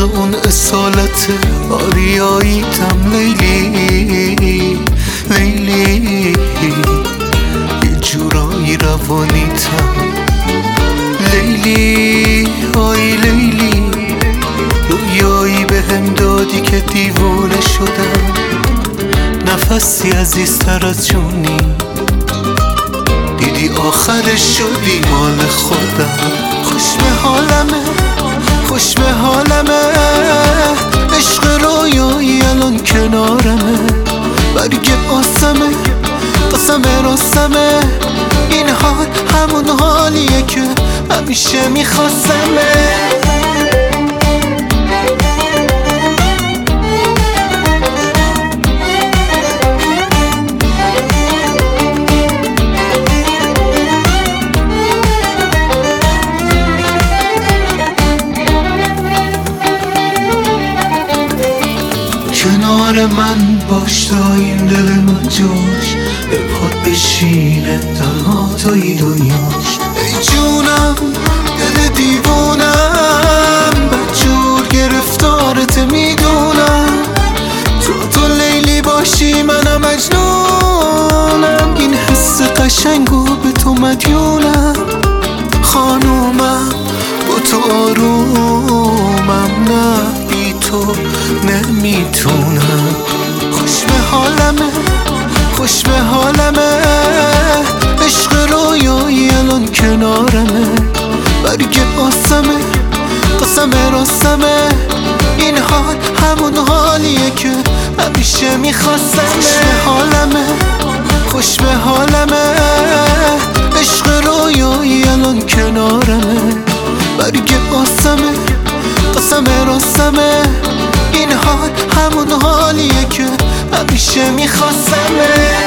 اون اصالت آریاییتم لیلی لیلی، یه جورایی روانیتم لیلی آی لیلی. رویایی به هم دادی که دیوانه شدم، نفسی عزیزتر از جونی، دیدی آخرش شدی مال خودم. خوش به حالمه خوش به حالمه، عشق رویایی الان کنارمه، برگ آسمه قسم راستمه، این حال همون حالیه که همیشه میخواستمه. کنار من باش تا این دل من جوش به پاد بشینه، تنها توی دنیاش. ای جونم دل دیوونم، بدجور گرفتارت میدونم، تو لیلی باشی منم مجنونم، این حس قشنگو به تو مدیونم. خانومم با تو آرومم، نه بی تو نمیتونم. خوش به حالمه خوش به حالمه، عشق رویایی الان کنارمه، برگ آسمه قسم راستمه، این حال همون حالیه که همیشه میخواستمه. خوش به حالمه خوش به حالمه، عشق رویایی الان کنارمه، برگ آسمه قسم راستمه، این حال همون حالیه که همیشه میخواستمه.